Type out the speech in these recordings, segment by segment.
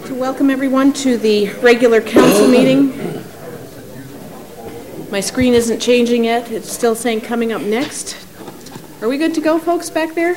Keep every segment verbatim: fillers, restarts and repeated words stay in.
like to welcome everyone to the regular council meeting. My screen isn't changing yet. It's still saying coming up next. Are we good to go, folks, back there?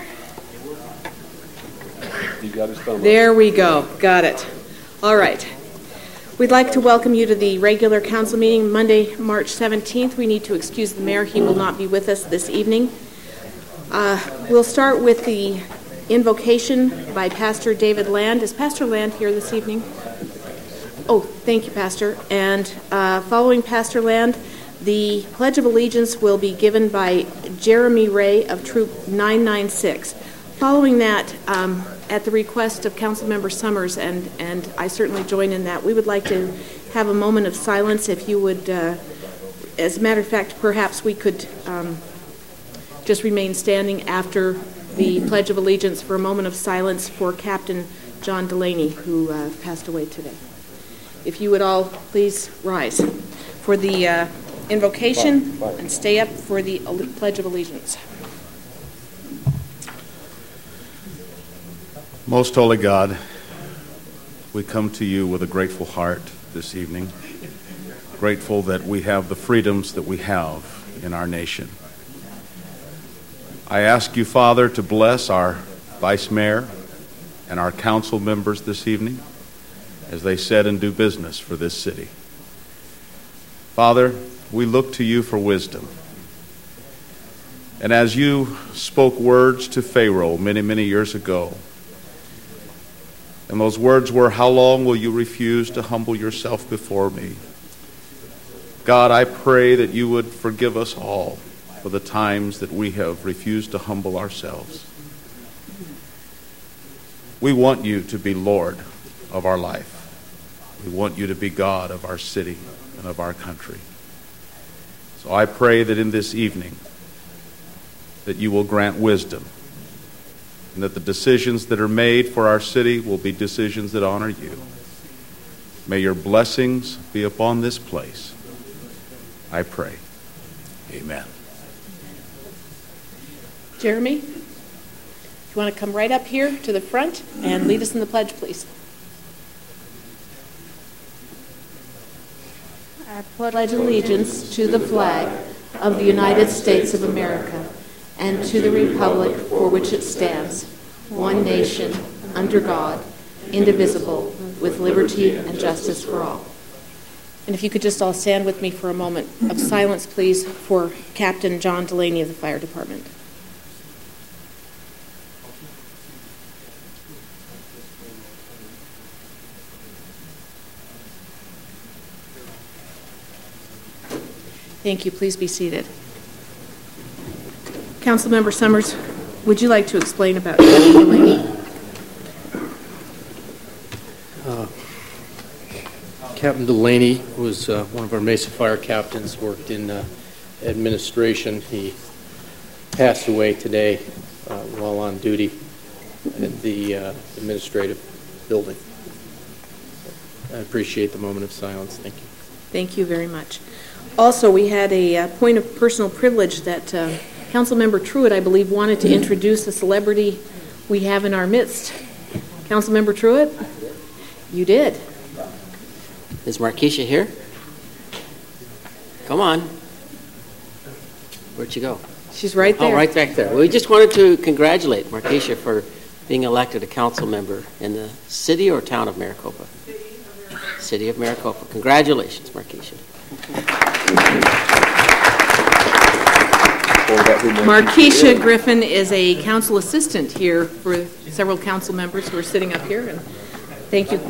You got his thumb up. There we go. Got it. All right. We'd like to welcome you to the regular council meeting Monday, March seventeenth. We need to excuse the mayor. He will not be with us this evening. Uh, we'll start with the invocation by Pastor David Land. Is Pastor Land here this evening? Oh, thank you, Pastor. And uh, following Pastor Land, the Pledge of Allegiance will be given by Jeremy Ray of Troop nine nine six. Following that, um, at the request of Councilmember Summers, and, and I certainly join in that, we would like to have a moment of silence. If you would, uh, as a matter of fact, perhaps we could um, just remain standing after the Pledge of Allegiance for a moment of silence for Captain John Delaney, who uh, passed away today. If you would all please rise for the uh, invocation and stay up for the Pledge of Allegiance. Most holy God, we come to you with a grateful heart this evening, grateful that we have the freedoms that we have in our nation. I ask you, Father, to bless our Vice Mayor and our council members this evening as they set and do business for this city. Father, we look to you for wisdom. And as you spoke words to Pharaoh many, many years ago, and those words were, "How long will you refuse to humble yourself before me?" God, I pray that you would forgive us all for the times that we have refused to humble ourselves. We want you to be Lord of our life. We want you to be God of our city and of our country. So I pray that in this evening that you will grant wisdom, and that the decisions that are made for our city will be decisions that honor you. May your blessings be upon this place, I pray. Amen. Jeremy, you want to come right up here to the front and lead us in the pledge, please? I pledge allegiance to the flag of the United States of America and to the republic for which it stands, one nation, under God, indivisible, with liberty and justice for all. And if you could just all stand with me for a moment of silence, please, for Captain John Delaney of the Fire Department. Thank you. Please be seated. Councilmember Summers, would you like to explain about Captain Delaney? Uh, Captain Delaney was uh, one of our Mesa Fire captains, worked in uh, administration. He passed away today uh, while on duty at the uh, administrative building. I appreciate the moment of silence. Thank you. Thank you very much. Also, we had a uh, point of personal privilege that uh, Councilmember Truitt, I believe, wanted to introduce a celebrity we have in our midst. Councilmember Truitt, you did. Is Markeisha here? Come on. Where'd she go? She's right there. Oh, right back there. We just wanted to congratulate Markeisha for being elected a council member in the city or town of Maricopa? City of Maricopa. Congratulations, Markeisha. Markeisha Griffin is a council assistant here for several council members who are sitting up here, and thank you.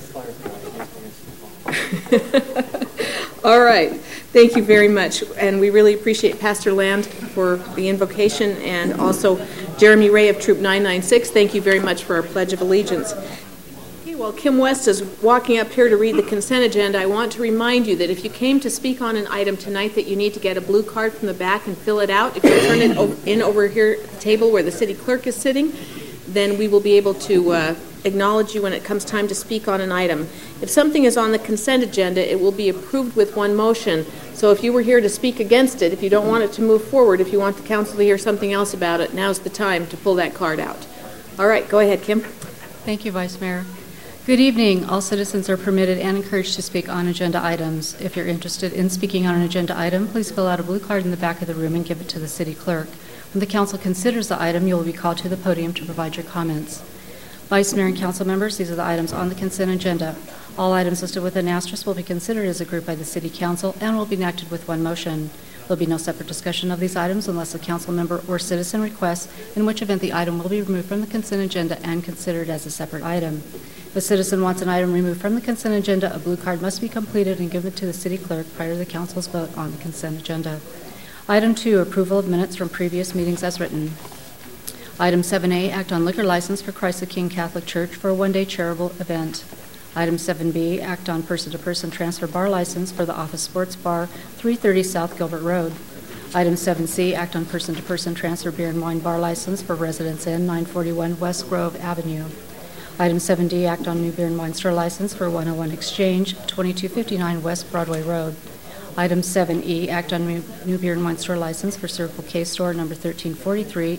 All right. Thank you very much, and we really appreciate Pastor Land for the invocation, and also Jeremy Ray of Troop nine nine six. Thank you very much for our Pledge of Allegiance. While Kim West is walking up here to read the consent agenda, I want to remind you that if you came to speak on an item tonight, that you need to get a blue card from the back and fill it out. If you turn it in over here at the table where the city clerk is sitting, then we will be able to uh, acknowledge you when it comes time to speak on an item. If something is on the consent agenda, it will be approved with one motion. So if you were here to speak against it, if you don't want it to move forward, if you want the council to hear something else about it, now's the time to pull that card out. All right, go ahead, Kim. Thank you, Vice Mayor. Good evening. All citizens are permitted and encouraged to speak on agenda items. If you're interested in speaking on an agenda item, please fill out a blue card in the back of the room and give it to the city clerk. When the council considers the item, you will be called to the podium to provide your comments. Vice Mayor and council members, these are the items on the consent agenda. All items listed with an asterisk will be considered as a group by the City Council and will be enacted with one motion. There will be no separate discussion of these items unless a council member or citizen requests, in which event the item will be removed from the consent agenda and considered as a separate item. If a citizen wants an item removed from the consent agenda, a blue card must be completed and given to the city clerk prior to the council's vote on the consent agenda. Item two, approval of minutes from previous meetings as written. Item seven A, act on liquor license for Christ the King Catholic Church for a one-day charitable event. Item seven B, act on person-to-person transfer bar license for the Office Sports Bar, three thirty South Gilbert Road. Item seven C, act on person-to-person transfer beer and wine bar license for Residence Inn, nine forty-one West Grove Avenue. Item seven D, act on new beer and wine store license for one oh one Exchange, twenty-two fifty-nine West Broadway Road. Item seven E, act on new, new beer and wine store license for Circle K Store, number thirteen forty-three,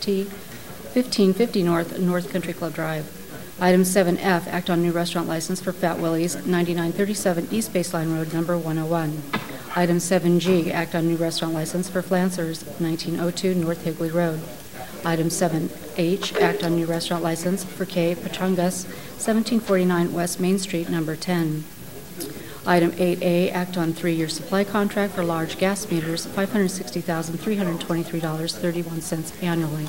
fifteen fifty North, North Country Club Drive. Item seven F, act on new restaurant license for Fat Willie's, ninety-nine thirty-seven East Baseline Road, number one oh one. Item seven G, act on new restaurant license for Flancers, nineteen oh two North Higley Road. Item seven H, act on new restaurant license for K. Pachungas, seventeen forty-nine West Main Street, number ten. Item eight A, act on three-year supply contract for large gas meters, five hundred sixty thousand three hundred twenty-three dollars and thirty-one cents annually.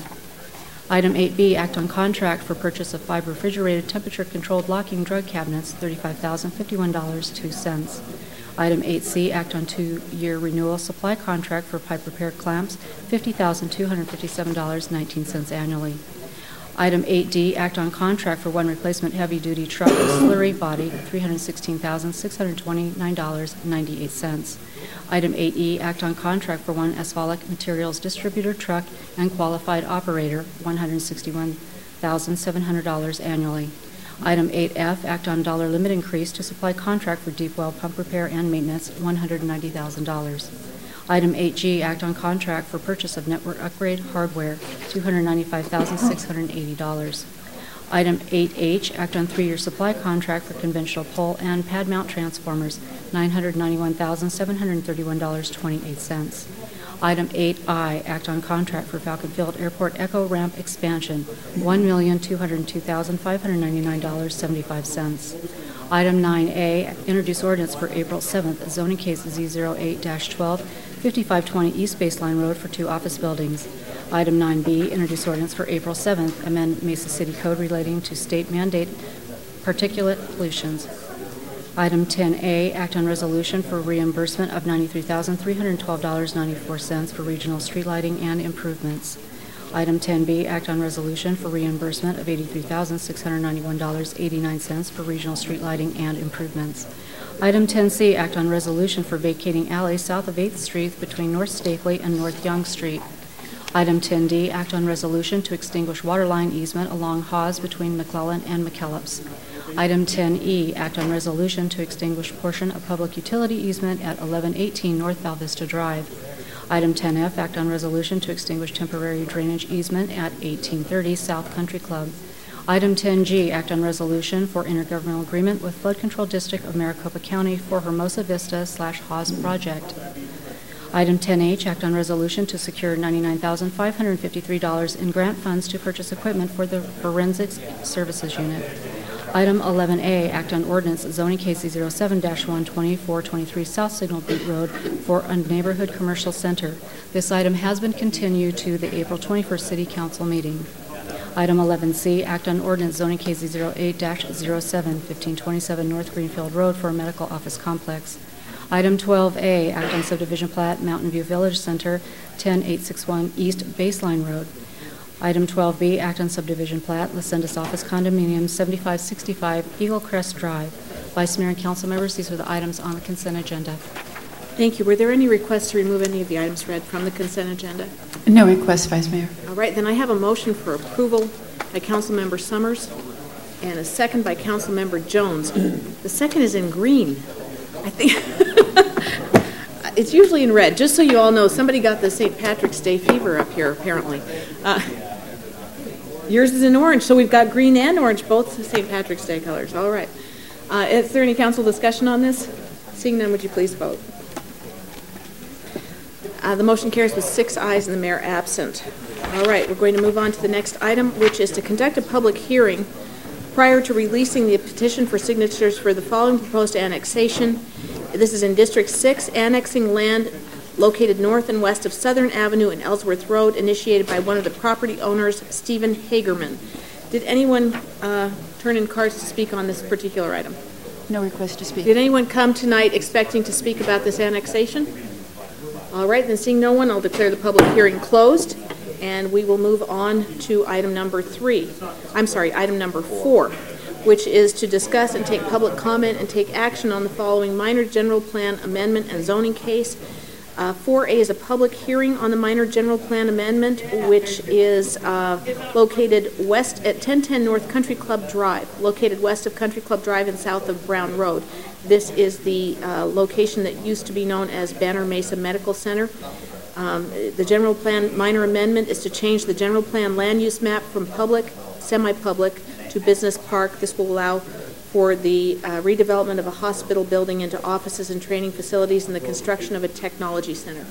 Item eight B, act on contract for purchase of five refrigerated temperature-controlled locking drug cabinets, thirty-five thousand fifty-one dollars and two cents. Item eight C, act on two-year renewal supply contract for pipe repair clamps, fifty thousand two hundred fifty-seven dollars and nineteen cents annually. Item eight D, act on contract for one replacement heavy-duty truck with slurry body, three hundred sixteen thousand six hundred twenty-nine dollars and ninety-eight cents. Item eight E, act on contract for one asphalt materials distributor truck and qualified operator, one hundred sixty-one thousand seven hundred dollars annually. Item eight F, act on dollar limit increase to supply contract for deep well pump repair and maintenance, one hundred ninety thousand dollars. Item eight G, act on contract for purchase of network upgrade hardware, two hundred ninety-five thousand six hundred eighty dollars. Item eight H, act on three-year supply contract for conventional pole and pad mount transformers, nine hundred ninety-one thousand seven hundred thirty-one dollars and twenty-eight cents. Item eight I, act on contract for Falcon Field Airport Echo Ramp expansion, one million two hundred two thousand five hundred ninety-nine dollars and seventy-five cents. Item nine A, introduce ordinance for April seventh, zoning case Z zero eight dash twelve, fifty-five twenty East Baseline Road for two office buildings. Item nine B, introduce ordinance for April seventh, amend Mesa City Code relating to state mandate particulate pollutions. Item ten A, act on resolution for reimbursement of ninety-three thousand three hundred twelve dollars and ninety-four cents for regional street lighting and improvements. Item ten B, act on resolution for reimbursement of eighty-three thousand six hundred ninety-one dollars and eighty-nine cents for regional street lighting and improvements. Item ten C, act on resolution for vacating alley south of eighth Street between North Stapley and North Young Street. Item ten D, act on resolution to extinguish water line easement along Hawes between McClellan and McKellips. Item ten E, act on resolution to extinguish portion of public utility easement at eleven eighteen North Val Vista Drive. Item ten F, act on resolution to extinguish temporary drainage easement at eighteen thirty South Country Club. Item ten G, act on resolution for intergovernmental agreement with Flood Control District of Maricopa County for Hermosa Vista slash Hawes project. Item ten H, act on resolution to secure ninety-nine thousand five hundred fifty-three dollars in grant funds to purchase equipment for the Forensics Services Unit. Item eleven A, act on ordinance zoning case zero seven dash one twenty-four twenty-three South Signal Beat Road for a neighborhood commercial center. This item has been continued to the April twenty-first City Council meeting. Item eleven C, act on ordinance zoning case zero eight dash zero seven fifteen twenty-seven North Greenfield Road for a medical office complex. Item twelve A, act on subdivision plat Mountain View Village Center, ten eight sixty-one East Baseline Road. Item twelve B, act on subdivision plat Lascendis Office Condominium, seventy-five sixty-five Eagle Crest Drive. Vice Mayor and council members, these are the items on the consent agenda. Thank you. Were there any requests to remove any of the items read from the consent agenda? No request, Vice Mayor. All right, then I have a motion for approval by Councilmember Summers and a second by Councilmember Jones. The second is in green. I think it's usually in red. Just so you all know, somebody got the Saint Patrick's Day fever up here, apparently. Uh, Yours is in orange, so we've got green and orange, both Saint Patrick's Day colors. All right. Uh, is there any council discussion on this? Seeing none, would you please vote? Uh, the motion carries with six ayes and the mayor absent. All right, we're going to move on to the next item, which is to conduct a public hearing prior to releasing the petition for signatures for the following proposed annexation. This is in District six, annexing land located north and west of Southern Avenue and Ellsworth Road, initiated by one of the property owners, Stephen Hagerman. Did anyone uh, turn in cards to speak on this particular item? No request to speak. Did anyone come tonight expecting to speak about this annexation? All right, then seeing no one, I'll declare the public hearing closed, and we will move on to item number three. I'm sorry, item number four, which is to discuss and take public comment and take action on the following minor general plan amendment and zoning case. Uh, four A is a public hearing on the minor general plan amendment, which is uh, located west at ten ten North Country Club Drive, located west of Country Club Drive and south of Brown Road. This is the uh, location that used to be known as Banner Mesa Medical Center. Um, the general plan minor amendment is to change the general plan land use map from public, semi-public to business park. This will allow for the uh, redevelopment of a hospital building into offices and training facilities and the construction of a technology center.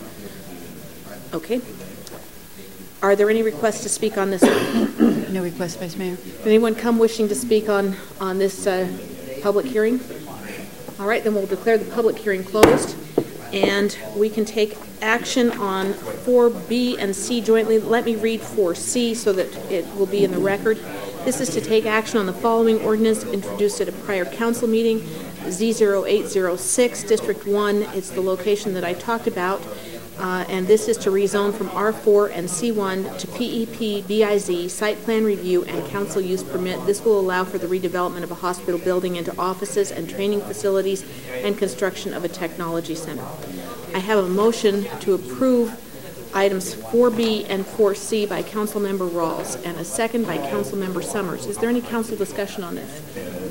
Okay. Are there any requests to speak on this? No request, Vice Mayor. Did anyone come wishing to speak on, on this uh, public hearing? All right, then we'll declare the public hearing closed, and we can take action on four B and C jointly. Let me read four C so that it will be in the record. This is to take action on the following ordinance introduced at a prior council meeting, Z zero eight zero six, District one. It's the location that I talked about, uh, and this is to rezone from R four and C one to P E P B I Z, site plan review, and council use permit. This will allow for the redevelopment of a hospital building into offices and training facilities and construction of a technology center. I have a motion to approve items four B and four C by Councilmember Rawls and a second by Councilmember Summers. Is there any council discussion on this?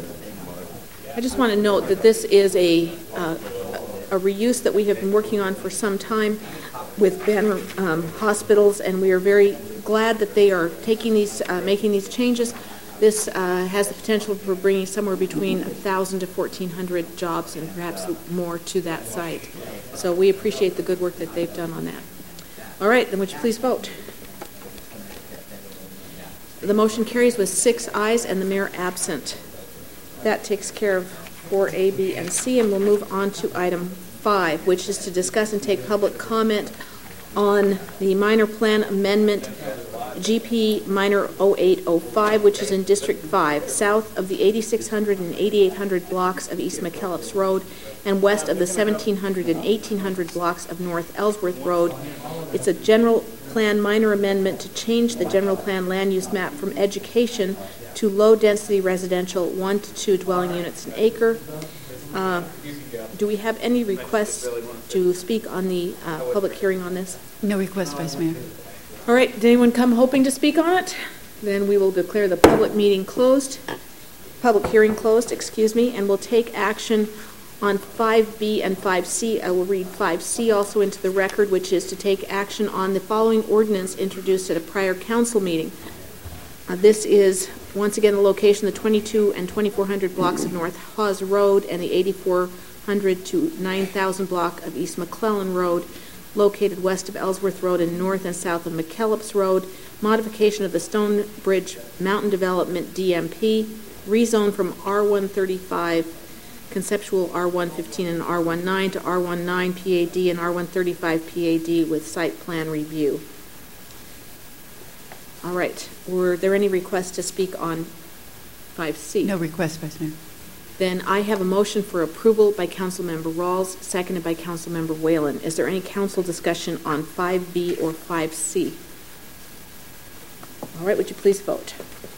I just want to note that this is a, uh, a reuse that we have been working on for some time with Banner um, Hospitals, and we are very glad that they are taking these, uh, making these changes. This uh, has the potential for bringing somewhere between one thousand to fourteen hundred jobs and perhaps more to that site. So we appreciate the good work that they've done on that. All right, then would you please vote? The motion carries with six ayes and the mayor absent. That takes care of four A, B, and C, and we'll move on to item five, which is to discuss and take public comment on the minor plan amendment G P minor oh eight oh five, which is in District five, south of the eighty-six hundred and eighty-eight hundred blocks of East McKellips Road and west of the seventeen hundred and eighteen hundred blocks of North Ellsworth Road. It's a general plan minor amendment to change the general plan land use map from education to low-density residential one to two dwelling units an acre. Uh, do we have any requests to speak on the uh, public hearing on this? No request, Vice Mayor. All right, did anyone come hoping to speak on it? Then we will declare the public meeting closed, public hearing closed, excuse me, and we'll take action on five B and five C. I will read five C also into the record, which is to take action on the following ordinance introduced at a prior council meeting. Uh, this is, once again, the location, the twenty-two and twenty-four hundred blocks of North Hawes Road and the eighty-four hundred to nine thousand block of East McClellan Road, located west of Ellsworth Road and north and south of McKellips Road, modification of the Stonebridge Mountain Development D M P, rezone from R one thirty-five conceptual R one fifteen and R nineteen to R nineteen P A D and R one thirty-five P A D with site plan review. All right. Were there any requests to speak on five C? No request, Vice Mayor. Then I have a motion for approval by Councilmember Rawls, seconded by Councilmember Whalen. Is there any council discussion on five B or five C? All right, would you please vote?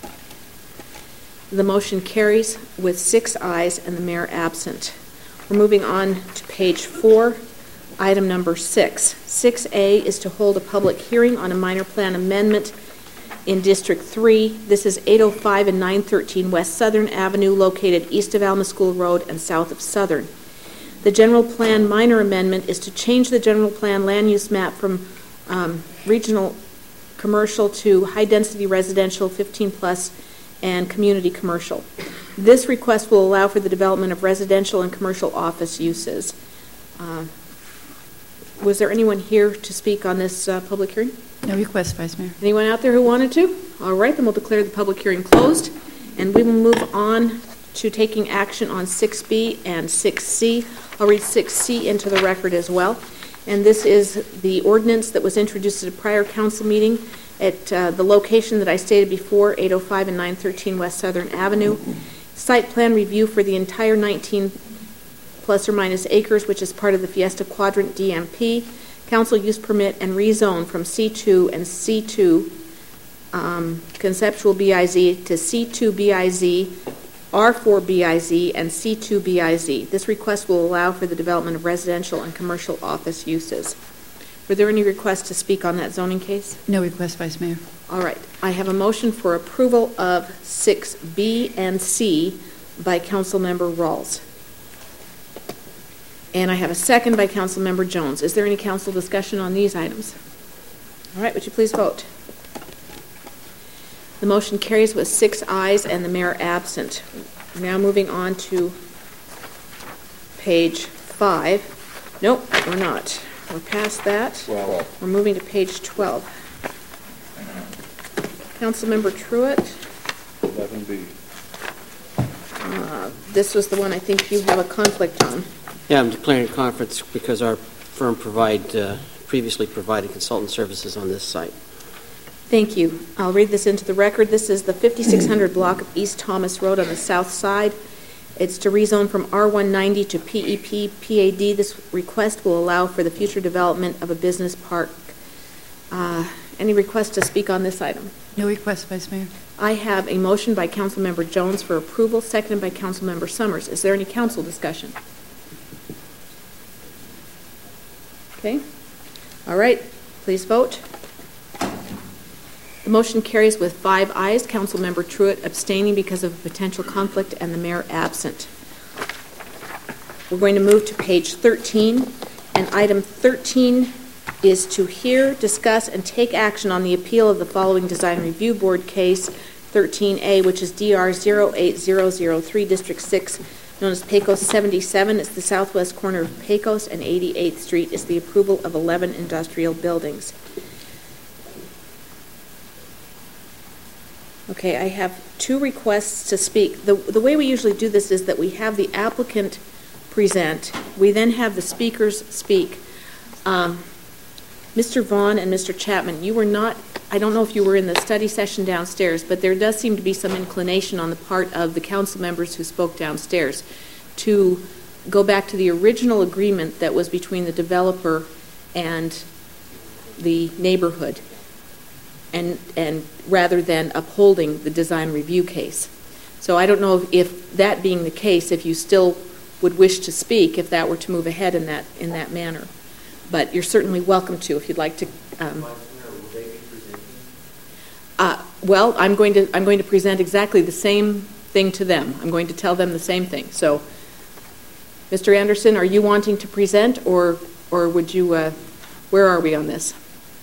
The motion carries with six ayes and the mayor absent. We're moving on to page four, item number six. six A is to hold a public hearing on a minor plan amendment in District three. This is eight oh five and nine thirteen West Southern Avenue, located east of Alma School Road and south of Southern. The general plan minor amendment is to change the general plan land use map from um, regional commercial to high-density residential, fifteen plus, and community commercial. This request will allow for the development of residential and commercial office uses. Uh, was there anyone here to speak on this uh, public hearing? No request, Vice Mayor. Anyone out there who wanted to? All right, then we'll declare the public hearing closed, and we will move on to taking action on six B and six C. I'll read six C into the record as well. And this is the ordinance that was introduced at a prior council meeting at uh, the location that I stated before, eight oh five and nine thirteen West Southern Avenue. Site plan review for the entire nineteen plus or minus acres, which is part of the Fiesta Quadrant D M P. Council use permit and rezone from C two and C two um, conceptual B I Z to C two B I Z, R four B I Z, and C two B I Z. This request will allow for the development of residential and commercial office uses. Were there any requests to speak on that zoning case? No request, Vice Mayor. All right. I have a motion for approval of six B and C by Councilmember Rawls. And I have a second by Councilmember Jones. Is there any council discussion on these items? All right. Would you please vote? The motion carries with six ayes and the mayor absent. We're now moving on to page five. Nope, we're not. We're past that. Well, We're moving to page twelve. Councilmember Truitt. eleven B. Uh, this was the one I think you have a conflict on. Yeah, I'm declaring a conference because our firm provide, uh, previously provided consultant services on this site. Thank you. I'll read this into the record. This is the fifty-six hundred block of East Thomas Road on the south side. It's to rezone from R one ninety to P E P P A D. This request will allow for the future development of a business park. Uh, any requests to speak on this item? No request, Vice Mayor. I have a motion by Councilmember Jones for approval, seconded by Councilmember Summers. Is there any council discussion? Okay. All right. Please vote. The motion carries with five ayes, Councilmember Truitt abstaining because of a potential conflict and the mayor absent. We're going to move to page thirteen, and item thirteen is to hear, discuss, and take action on the appeal of the following Design Review Board case, thirteen A, which is D R zero eight zero zero three, District six, known as Pecos seventy-seven. It's the southwest corner of Pecos and eighty-eighth Street. It's the approval of eleven industrial buildings. Okay, I have two requests to speak. The, the way we usually do this is that we have the applicant present. We then have the speakers speak. Um, Mister Vaughn and Mister Chapman, you were not, I don't know if you were in the study session downstairs, but there does seem to be some inclination on the part of the council members who spoke downstairs to go back to the original agreement that was between the developer and the neighborhood. And, and rather than upholding the design review case. So I don't know if, if that being the case, if you still would wish to speak, if that were to move ahead in that in that manner. But you're certainly welcome to if you'd like to. Um, uh, well, I'm going to I'm going to present exactly the same thing to them. I'm going to tell them the same thing. So, Mister Anderson, are you wanting to present, or or would you? Uh, where are we on this?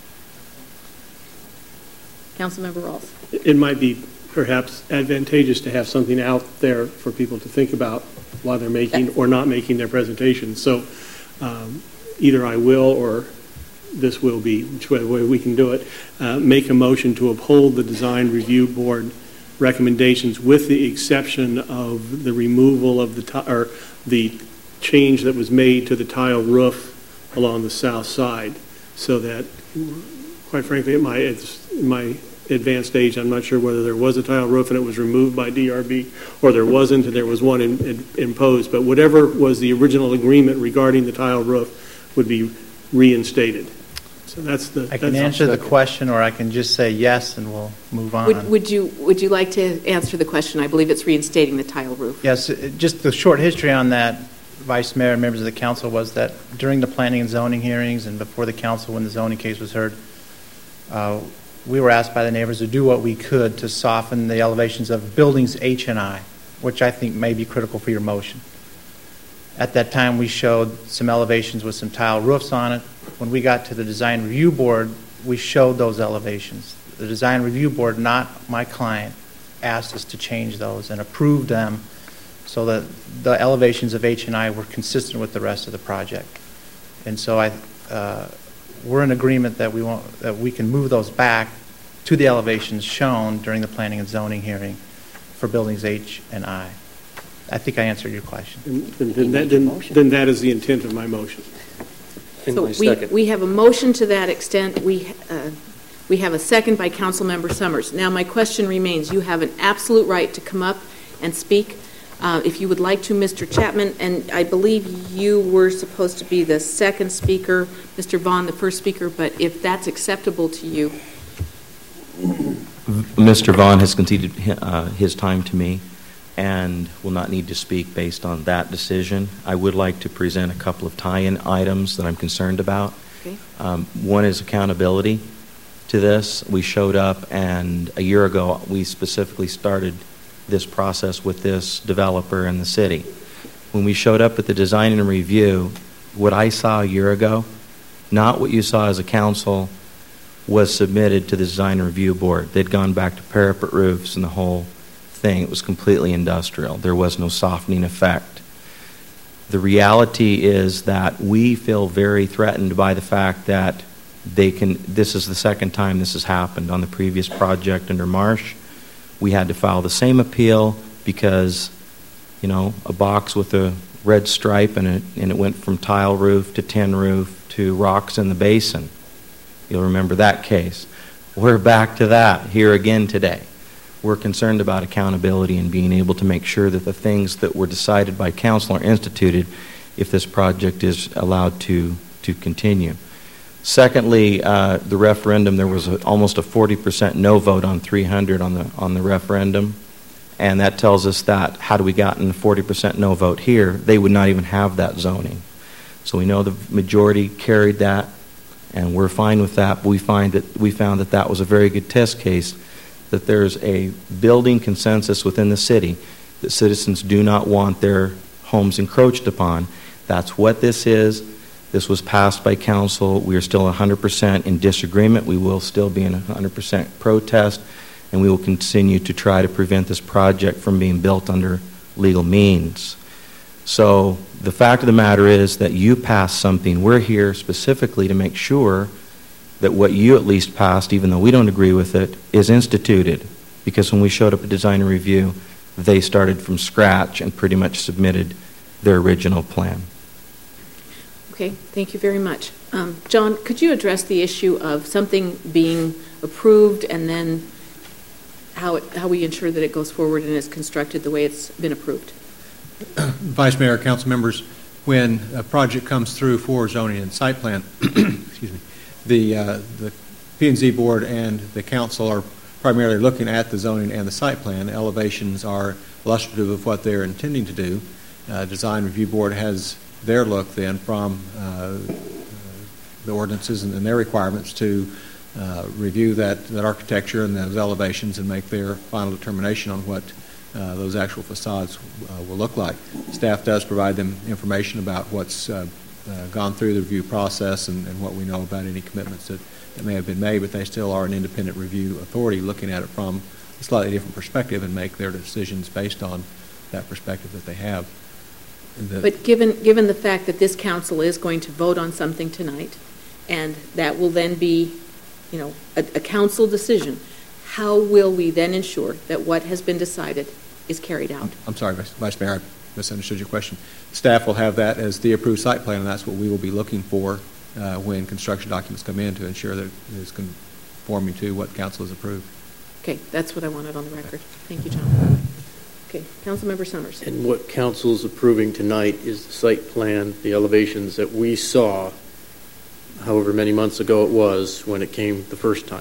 Councilmember Rawls. It might be perhaps advantageous to have something out there for people to think about while they're making or not making their presentation. So um, either I will or this will be, whichever way we can do it, uh, make a motion to uphold the Design Review Board recommendations with the exception of the removal of the, t- or the change that was made to the tile roof along the south side, so that, quite frankly, at my, it's, in my advanced age, I'm not sure whether there was a tile roof and it was removed by D R B or there wasn't and there was one in, in, imposed. But whatever was the original agreement regarding the tile roof would be reinstated. So that's the. I can that's answer the question, or I can just say yes, and we'll move on. Would, would you would you like to answer the question? I believe it's reinstating the tile roof. Yes, just the short history on that, Vice Mayor and members of the council, was that during the planning and zoning hearings and before the council when the zoning case was heard, uh, we were asked by the neighbors to do what we could to soften the elevations of buildings H and I, which I think may be critical for your motion. At that time, we showed some elevations with some tile roofs on it. When we got to the Design Review Board we showed those elevations. The design review board, not my client, asked us to change those and approved them so that the elevations of H and I were consistent with the rest of the project. And so I, uh, we're in agreement that we want, that we can move those back to the elevations shown during the planning and zoning hearing for buildings H and I. I think I answered your question. Then, then, that, then, then that is the intent of my motion. So we, we have a motion to that extent. We, uh, we have a second by Councilmember Summers. Now my question remains. You have an absolute right to come up and speak. Uh, if you would like to, Mister Chapman, and I believe you were supposed to be the second speaker, Mister Vaughn the first speaker, but if that's acceptable to you. Mister Vaughn has conceded uh, his time to me and will not need to speak based on that decision. I would like to present a couple of tie-in items that I'm concerned about. Okay. Um, one is accountability to this. We showed up, and a year ago we specifically started this process with this developer in the city. When we showed up at the design and review, what I saw a year ago, not what you saw as a council, was submitted to the design and review board. They'd gone back to parapet roofs and the whole thing. It was completely industrial. There was no softening effect. The reality is that we feel very threatened by the fact that they can, this is the second time this has happened. On the previous project under Marsh, we had to file the same appeal because, you know, a box with a red stripe and it, and it went from tile roof to tin roof to rocks in the basin. You'll remember that case. We're back to that here again today. We're concerned about accountability and being able to make sure that the things that were decided by council are instituted if this project is allowed to, to continue. Secondly, uh, the referendum, there was a, almost a forty percent no vote on three hundred on the, on the referendum. And that tells us that had we gotten a forty percent no vote here, they would not even have that zoning. So we know the majority carried that, and we're fine with that. But we find that we found that that was a very good test case, that there's a building consensus within the city that citizens do not want their homes encroached upon. That's what this is. This was passed by council. We are still one hundred percent in disagreement. We will still be in one hundred percent protest, and we will continue to try to prevent this project from being built under legal means. So the fact of the matter is that you passed something. We're here specifically to make sure that what you at least passed, even though we don't agree with it, is instituted. Because when we showed up at design and review, they started from scratch and pretty much submitted their original plan. Okay, thank you very much. Um, John, could you address the issue of something being approved and then how, it, how we ensure that it goes forward and is constructed the way it's been approved? Vice Mayor, council members, when a project comes through for zoning and site plan, excuse me, the uh, the P and Z board and the council are primarily looking at the zoning and the site plan. The elevations are illustrative of what they're intending to do. Uh, design review board has their look then from uh, the ordinances and, and their requirements to uh, review that, that architecture and those elevations and make their final determination on what uh, those actual facades uh, will look like. Staff does provide them information about what's uh, uh, gone through the review process and, and what we know about any commitments that, that may have been made, but they still are an independent review authority looking at it from a slightly different perspective and make their decisions based on that perspective that they have. The, but given given the fact that this council is going to vote on something tonight, and that will then be, you know, a, a council decision, how will we then ensure that what has been decided is carried out? I'm sorry, Vice Mayor, I misunderstood your question. Staff will have that as the approved site plan, and that's what we will be looking for uh, when construction documents come in to ensure that it is conforming to what council has approved. Okay, that's what I wanted on the record. Thank you, John. Okay, Councilmember Summers. And what council's approving tonight is the site plan, the elevations that we saw, however many months ago it was, when it came the first time.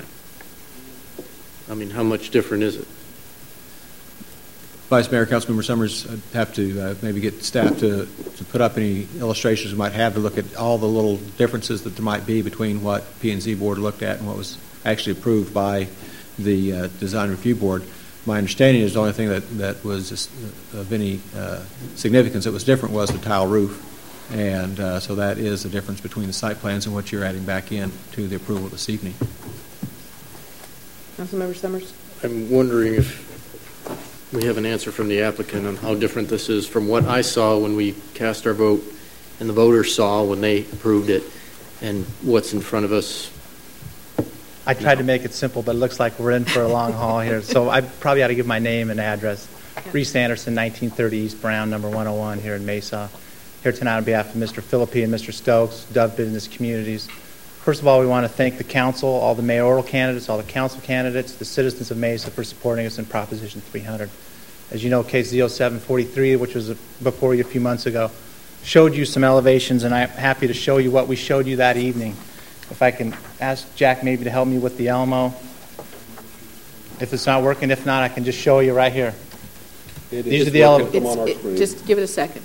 I mean, how much different is it? Vice Mayor, Councilmember Summers, I'd have to uh, maybe get staff to, to put up any illustrations we might have to look at all the little differences that there might be between what P and Z board looked at and what was actually approved by the uh, design review board. My understanding is the only thing that, that was of any uh, significance that was different was the tile roof. And uh, so that is the difference between the site plans and what you're adding back in to the approval this evening. Councilmember Summers? I'm wondering if we have an answer from the applicant on how different this is from what I saw when we cast our vote and the voters saw when they approved it, and what's in front of us. I tried to make it simple, but it looks like we're in for a long haul here. So I probably ought to give my name and address. Reese Anderson, nineteen thirty East Brown, number one oh one here in Mesa. Here tonight on behalf of Mister Philippi and Mister Stokes, Dove Business Communities. First of all, we want to thank the council, all the mayoral candidates, all the council candidates, the citizens of Mesa for supporting us in Proposition three hundred. As you know, case Z oh seven forty-three, which was before you a few months ago, showed you some elevations, and I'm happy to show you what we showed you that evening. If I can ask Jack maybe to help me with the Elmo. If it's not working, if not, I can just show you right here. It These are the elevations. It, just give it a second.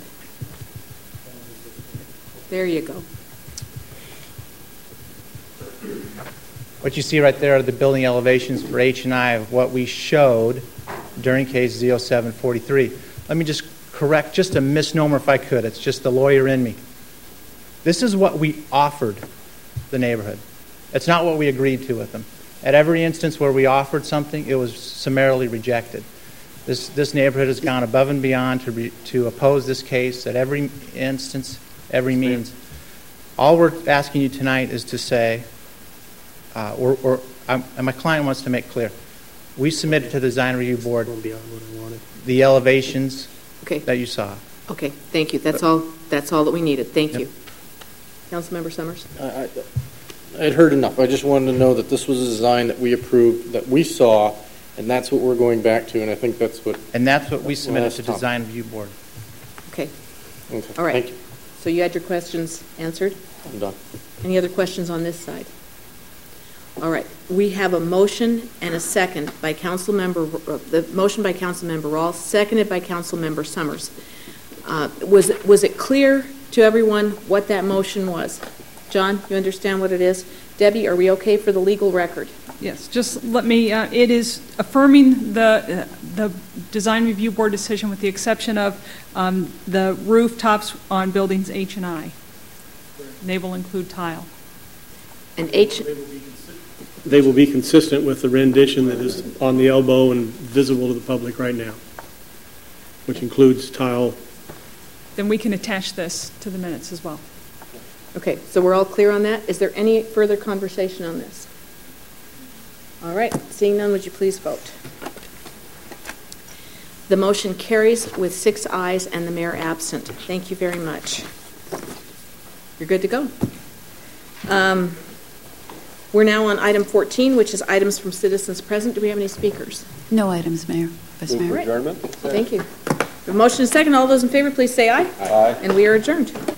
There you go. What you see right there are the building elevations for H and I of what we showed during case Z oh seven forty-three. Let me just correct just a misnomer if I could. It's just the lawyer in me. This is what we offered the neighborhood. It's not what we agreed to with them. At every instance where we offered something, it was summarily rejected. This this neighborhood has gone above and beyond to re, to oppose this case at every instance, every means. All we're asking you tonight is to say, uh, or, or um, and my client wants to make clear, we submitted to the design review board the elevations okay. that you saw. Okay, thank you. That's all. That's all that we needed. Thank Yep. you, Councilmember Summers. I, I, I'd heard enough. I just wanted to know that this was a design that we approved, that we saw, and that's what we're going back to, and I think that's what... And that's what we submitted Last to time. design review board. Okay. Okay. All right. Thank you. So you had your questions answered? I'm done. Any other questions on this side? All right. We have a motion and a second by Councilmember, uh, the motion by Councilmember Rawls, seconded by Councilmember Summers. Uh, was, it, was it clear to everyone what that motion was? John, you understand what it is? Debbie, are we okay for the legal record? Yes, just let me, uh, it is affirming the uh, the design review board decision with the exception of um, the rooftops on buildings H and I. They will include tile. And H... They will be consistent with the rendition that is on the elbow and visible to the public right now, which includes tile. Then we can attach this to the minutes as well. Okay, so we're all clear on that? Is there any further conversation on this? All right, seeing none, would you please vote? The motion carries with six ayes and the mayor absent. Thank you very much. You're good to go. Um, we're now on item fourteen, which is items from citizens present. Do we have any speakers? No items, Mayor. Vice Mayor. All right. Thank you. The motion is second. All those in favor, please say aye. Aye. And we are adjourned.